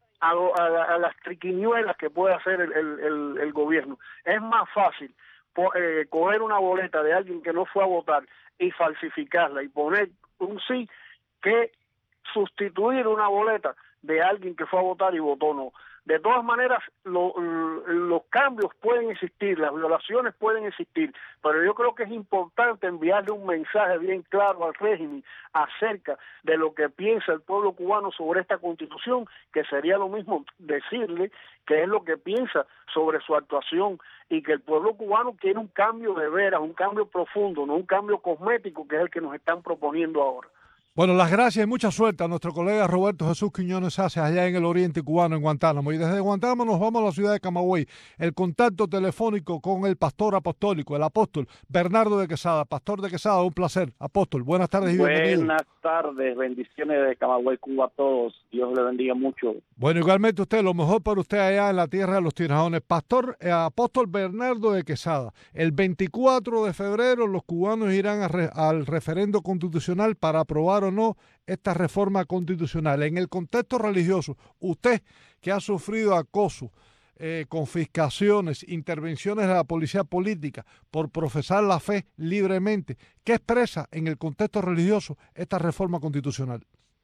Speaker 12: a las triquiñuelas que puede hacer el gobierno. Es más fácil coger una boleta de alguien que no fue a votar y falsificarla y poner un sí que sustituir una boleta de alguien que fue a votar y votó no. De todas maneras, los cambios pueden existir, las violaciones pueden existir, pero yo creo que es importante enviarle un mensaje bien claro al régimen acerca de lo que piensa el pueblo cubano sobre esta Constitución, que sería lo mismo decirle qué es lo que piensa sobre su actuación y que el pueblo cubano quiere un cambio de veras, un cambio profundo, no un cambio cosmético que es el que nos están proponiendo ahora.
Speaker 3: Bueno, las gracias y mucha suerte a nuestro colega Roberto Jesús Quiñones Haces allá en el oriente cubano, en Guantánamo. Y desde Guantánamo nos vamos a la ciudad de Camagüey. El contacto telefónico con el pastor apostólico, el apóstol Bernardo de Quesada. Pastor de Quesada, un placer. Apóstol, buenas tardes y bienvenido.
Speaker 13: Buenas tardes, bendiciones de Camagüey, Cuba a todos. Dios le bendiga mucho.
Speaker 3: Bueno, igualmente usted, lo mejor para usted allá en la tierra de los tirajones. Pastor, apóstol Bernardo de Quesada, el 24 de febrero los cubanos irán al referendo constitucional para aprobar o no esta reforma constitucional. En el contexto religioso, usted que ha sufrido acoso, confiscaciones, intervenciones de la policía política por profesar la fe libremente, ¿qué expresa en el contexto religioso esta reforma constitucional?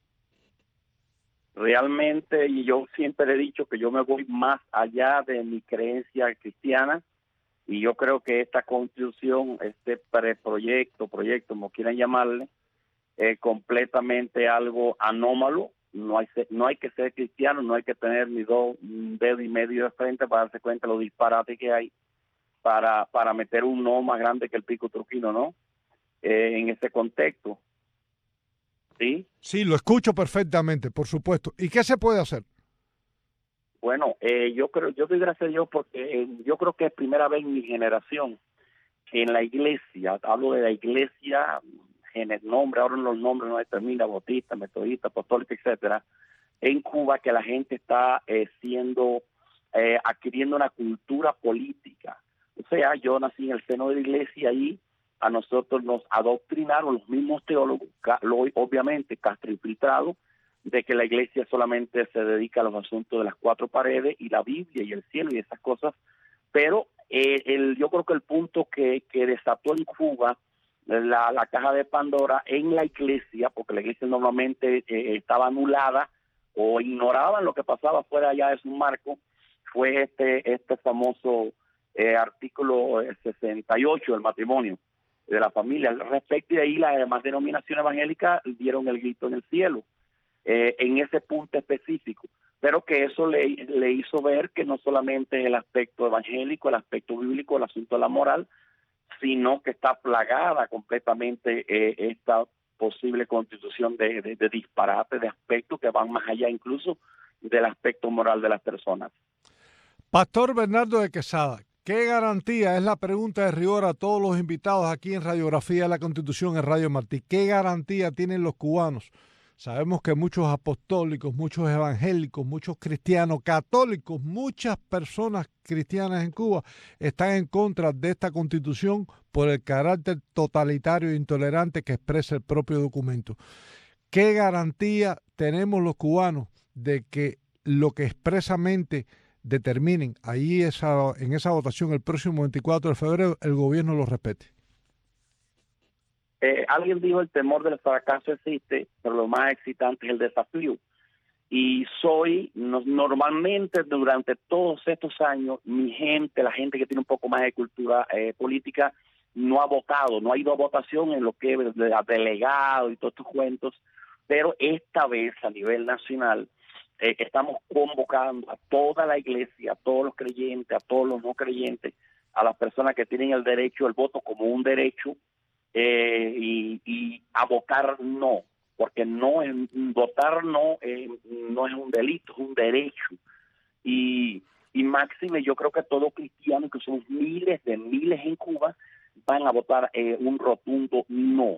Speaker 13: Realmente, y yo siempre he dicho que yo me voy más allá de mi creencia cristiana, y yo creo que esta constitución, este proyecto, como quieran llamarle, es completamente algo anómalo. No hay que ser cristiano, no hay que tener ni un dedo y medio de frente para darse cuenta de los disparates que hay para meter un no más grande que el pico truquino, ¿no? En ese contexto. ¿Sí?
Speaker 3: Sí, lo escucho perfectamente, por supuesto. ¿Y qué se puede hacer?
Speaker 13: Bueno, yo doy gracias a Dios porque yo creo que es primera vez en mi generación que en la iglesia, hablo de la iglesia en el nombre, ahora los nombres no determina, bautista, metodista, apostólica, etcétera, en Cuba, que la gente está adquiriendo una cultura política. O sea, yo nací en el seno de la iglesia y a nosotros nos adoctrinaron los mismos teólogos, obviamente castroinfiltrados, de que la iglesia solamente se dedica a los asuntos de las cuatro paredes y la Biblia y el cielo y esas cosas, pero yo creo que el punto que desató en Cuba la caja de Pandora en la iglesia, porque la iglesia normalmente estaba anulada o ignoraba lo que pasaba fuera allá de su marco, fue este famoso artículo 68 del matrimonio de la familia. Al respecto, de ahí las demás denominaciones evangélicas dieron el grito en el cielo en ese punto específico, pero que eso le hizo ver que no solamente el aspecto evangélico, el aspecto bíblico, el asunto de la moral, sino que está plagada completamente esta posible constitución de disparate, de aspectos que van más allá incluso del aspecto moral de las personas.
Speaker 3: Pastor Bernardo de Quesada, ¿qué garantía, es la pregunta de rigor a todos los invitados aquí en Radiografía de la Constitución en Radio Martí, qué garantía tienen los cubanos? Sabemos que muchos apostólicos, muchos evangélicos, muchos cristianos, católicos, muchas personas cristianas en Cuba están en contra de esta Constitución por el carácter totalitario e intolerante que expresa el propio documento. ¿Qué garantía tenemos los cubanos de que lo que expresamente determinen ahí en esa votación el próximo 24 de febrero, el gobierno lo respete?
Speaker 13: Alguien dijo el temor del fracaso existe, pero lo más excitante es el desafío. Y normalmente durante todos estos años, la gente que tiene un poco más de cultura política, no ha votado, no ha ido a votación en lo que es delegado y todos estos cuentos, pero esta vez a nivel nacional estamos convocando a toda la iglesia, a todos los creyentes, a todos los no creyentes, a las personas que tienen el derecho, el voto como un derecho, y a votar no, porque votar no es un delito, es un derecho. Y máxime, yo creo que todos cristianos, que son miles en Cuba, van a votar un rotundo no.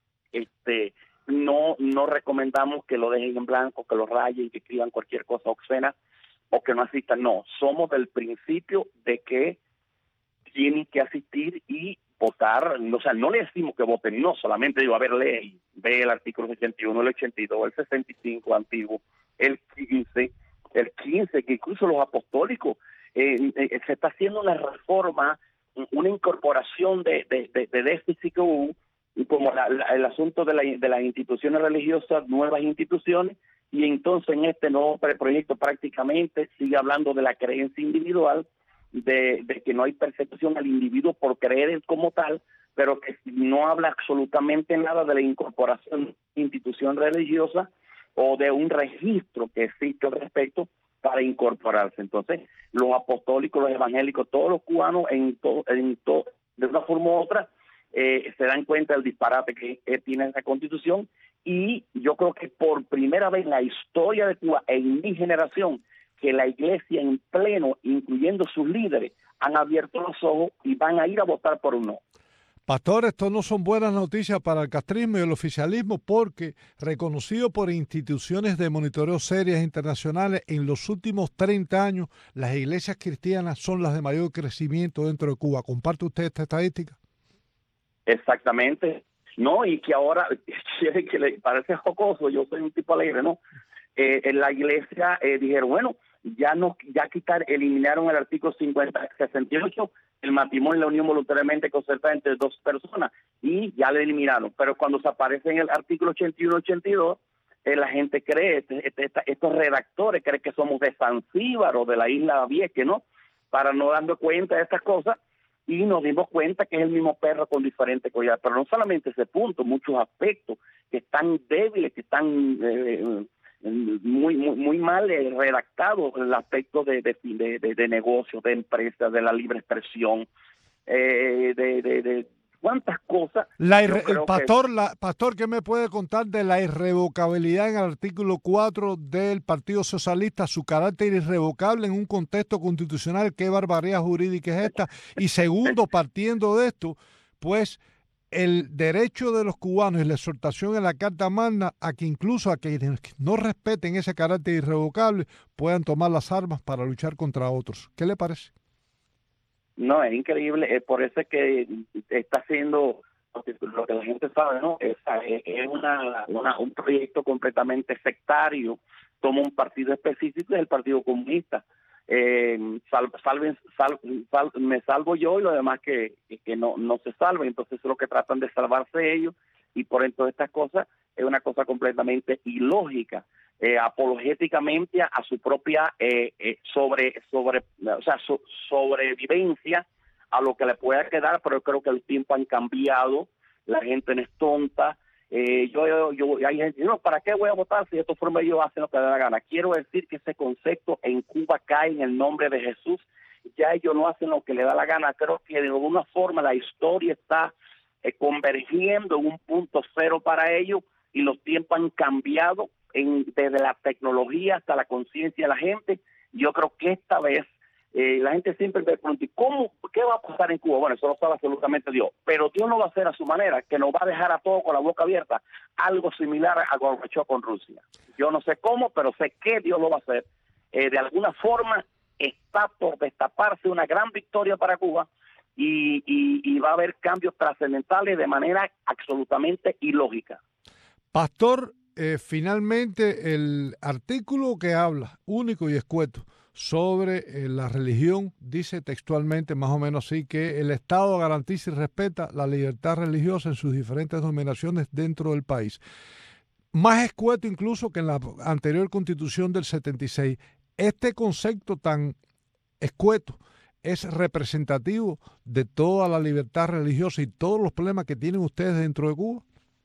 Speaker 13: No recomendamos que lo dejen en blanco, que lo rayen, que escriban cualquier cosa obscena o que no asistan. No, somos del principio de que tienen que asistir y votar. O sea, no le decimos que voten, no, solamente digo, a ver, ve el artículo 81, el 82, el 65 antiguo, el 15, que incluso los apostólicos, se está haciendo una reforma, una incorporación de déficit que hubo, como el asunto de las instituciones religiosas, nuevas instituciones, y entonces en este nuevo proyecto prácticamente sigue hablando de la creencia individual, de que no hay persecución al individuo por creer como tal, pero que no habla absolutamente nada de la incorporación de institución religiosa o de un registro que existe al respecto para incorporarse. Entonces, los apostólicos, los evangélicos, todos los cubanos, de una forma u otra, se dan cuenta del disparate que tiene esa constitución, y yo creo que por primera vez en la historia de Cuba, en mi generación, que la iglesia en pleno, incluyendo sus líderes, han abierto los ojos y van a ir a votar por un no.
Speaker 3: Pastor, esto no son buenas noticias para el castrismo y el oficialismo, porque reconocido por instituciones de monitoreo serias internacionales, en los últimos 30 años las iglesias cristianas son las de mayor crecimiento dentro de Cuba. ¿Comparte usted esta estadística?
Speaker 13: Exactamente. No, y que ahora, que le parece jocoso, yo soy un tipo alegre, ¿no? En la iglesia dijeron, bueno, eliminaron el artículo 68, el matrimonio y la unión voluntariamente concertada entre dos personas, y ya lo eliminaron. Pero cuando se aparece en el artículo 81, 82, la gente cree, estos redactores creen que somos de Zanzíbar o de la isla Vieques, ¿no? Para no darnos cuenta de estas cosas, y nos dimos cuenta que es el mismo perro con diferente collar. Pero no solamente ese punto, muchos aspectos que están débiles, que están muy mal redactados, el aspecto de negocios, de empresas, de la libre expresión, de cuántas cosas.
Speaker 3: Pastor, ¿qué me puede contar de la irrevocabilidad en el artículo 4 del Partido Socialista, su carácter irrevocable en un contexto constitucional? ¿Qué barbaridad jurídica es esta? Y segundo, partiendo de esto, pues el derecho de los cubanos y la exhortación en la Carta Magna a que incluso a quienes no respeten ese carácter irrevocable puedan tomar las armas para luchar contra otros. ¿Qué le parece?
Speaker 13: No, es increíble, es por eso que está haciendo lo que la gente sabe, ¿no? Es un proyecto completamente sectario, toma un partido específico, es el Partido Comunista. Me salvo yo y los demás que no se salven. Entonces es lo que tratan de salvarse ellos, y por entonces estas cosas es una cosa completamente ilógica, apologéticamente a su propia sobrevivencia, a lo que le pueda quedar. Pero creo que el tiempo han cambiado, la gente no es tonta. Hay gente, no, ¿para qué voy a votar si de esta forma ellos hacen lo que les da la gana? Quiero decir que ese concepto en Cuba cae en el nombre de Jesús. Ya ellos no hacen lo que les da la gana. Creo que de alguna forma la historia está convergiendo en un punto cero para ellos, y los tiempos han cambiado desde la tecnología hasta la conciencia de la gente. Yo creo que esta vez la gente siempre me pregunta, ¿qué va a pasar en Cuba? Bueno, eso lo sabe absolutamente Dios, pero Dios no va a hacer a su manera, que nos va a dejar a todos con la boca abierta, algo similar a Gorbachev con Rusia. Yo no sé cómo, pero sé que Dios lo va a hacer. De alguna forma está por destaparse una gran victoria para Cuba, y va a haber cambios trascendentales de manera absolutamente ilógica.
Speaker 3: Pastor, finalmente el artículo que habla, único y escueto, sobre la religión, dice textualmente más o menos así, que el Estado garantiza y respeta la libertad religiosa en sus diferentes denominaciones dentro del país. Más escueto incluso que en la anterior Constitución del 76. Este concepto tan escueto es representativo de toda la libertad religiosa y todos los problemas que tienen ustedes dentro de Cuba?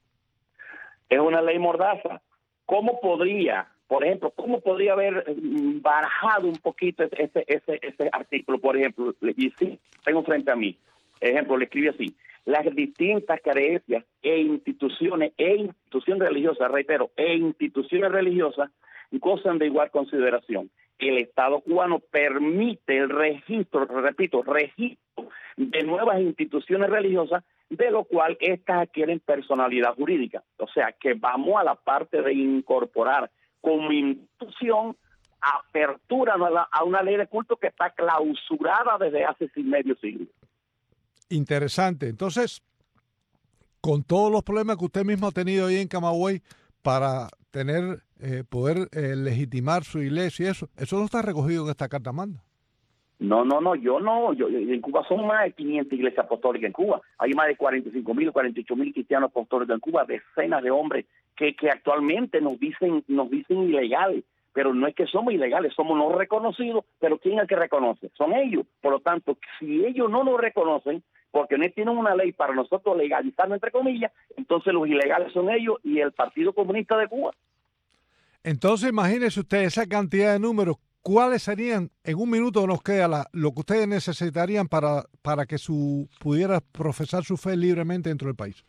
Speaker 13: Es una ley mordaza. ¿Cómo podría, por ejemplo, haber barajado un poquito ese artículo, por ejemplo? Y sí, tengo frente a mí. Ejemplo, le escribe así: las distintas creencias e instituciones religiosas, reitero, instituciones religiosas gozan de igual consideración. El Estado cubano permite el registro de nuevas instituciones religiosas, de lo cual estas adquieren personalidad jurídica. O sea, que vamos a la parte de incorporar como institución apertura a una ley de culto que está clausurada desde hace medio siglo.
Speaker 3: Interesante. Entonces, con todos los problemas que usted mismo ha tenido ahí en Camagüey para tener poder legitimar su iglesia y eso no está recogido en esta carta magna.
Speaker 13: No, yo en Cuba son más de 500 iglesias apostólicas en Cuba. Hay más de 45.000, 48.000 cristianos apostólicos en Cuba, decenas de hombres que actualmente nos dicen ilegales, pero no es que somos ilegales, somos no reconocidos, pero ¿quién es el que reconoce? Son ellos. Por lo tanto, si ellos no nos reconocen, porque no tienen una ley para nosotros legalizarnos, entre comillas, entonces los ilegales son ellos y el Partido Comunista de Cuba.
Speaker 3: Entonces, imagínese usted esa cantidad de números. ¿Cuáles serían, en un minuto nos queda, lo que ustedes necesitarían para que pudiera profesar su fe libremente dentro del país?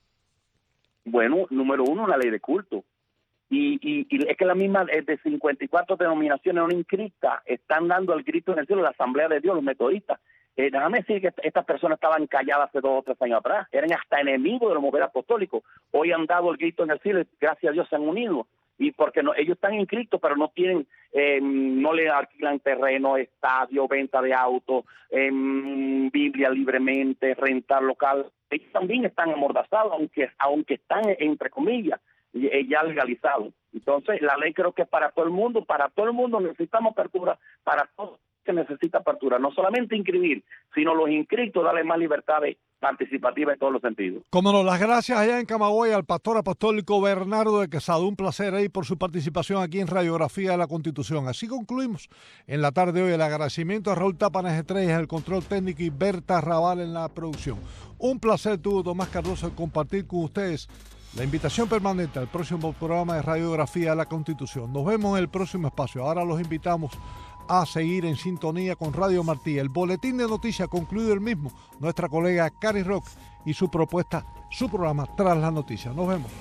Speaker 13: Bueno, número uno, una ley de culto. Y es que la misma de 54 denominaciones no inscritas están dando el grito en el cielo, la Asamblea de Dios, los metodistas. Déjame decir que estas personas estaban calladas hace 2 o 3 años atrás, eran hasta enemigos de los moveres apostólicos. Hoy han dado el grito en el cielo y gracias a Dios se han unido. Y porque ellos están inscritos, pero no tienen, no le alquilan terreno, estadio, venta de autos, Biblia libremente, rentar local. Ellos también están amordazados, aunque están, entre comillas, ya legalizados. Entonces, la ley creo que para todo el mundo necesitamos apertura, para todos que necesita apertura, no solamente inscribir, sino los inscritos, darle más libertades participativas en todos los sentidos.
Speaker 3: Como no, las gracias allá en Camagüey al pastor apostólico Bernardo de Quesada. Un placer ahí por su participación aquí en Radiografía de la Constitución. Así concluimos en la tarde de hoy. El agradecimiento a Raúl Tapanes Estrellas, el control técnico, y Berta Raval en la producción. Un placer tuvo Tomás Cardoso compartir con ustedes la invitación permanente al próximo programa de Radiografía de la Constitución. Nos vemos en el próximo espacio. Ahora los invitamos a seguir en sintonía con Radio Martí. El boletín de noticias concluido el mismo, nuestra colega Cari Rock y su propuesta, su programa Tras las Noticias. Nos vemos.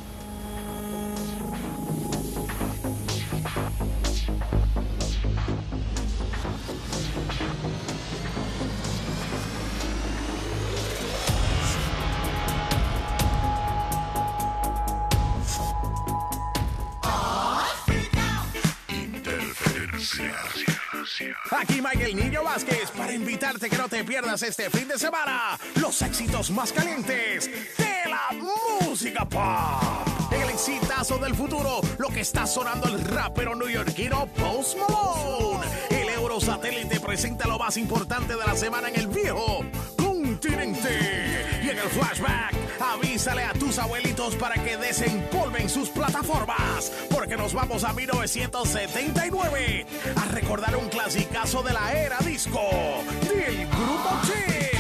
Speaker 14: Aquí Michael Niño Vázquez para invitarte que no te pierdas este fin de semana los éxitos más calientes de la música pop. En el exitazo del futuro, lo que está sonando el rapero neoyorquino Post Malone. El Eurosatélite presenta lo más importante de la semana en el viejo continente. Y en el flashback, avísale a tus abuelitos para que desempolven sus plataformas, porque nos vamos a 1979 a recordar un clasicazo de la era disco del Grupo Chic.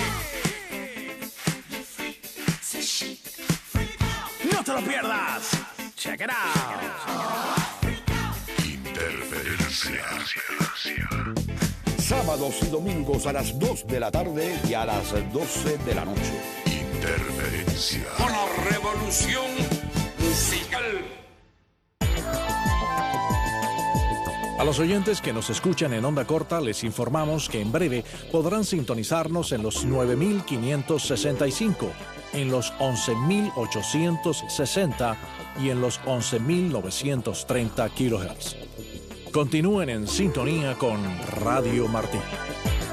Speaker 14: No te lo pierdas. Check it out.
Speaker 10: Interferencia. Sábados y domingos a las 2 de la tarde y a las 12 de la noche. Interferencia.
Speaker 15: Con la revolución musical.
Speaker 16: A los oyentes que nos escuchan en onda corta les informamos que en breve podrán sintonizarnos en los 9.565, en los 11.860 y en los 11.930 kHz. Continúen en sintonía con Radio Martí.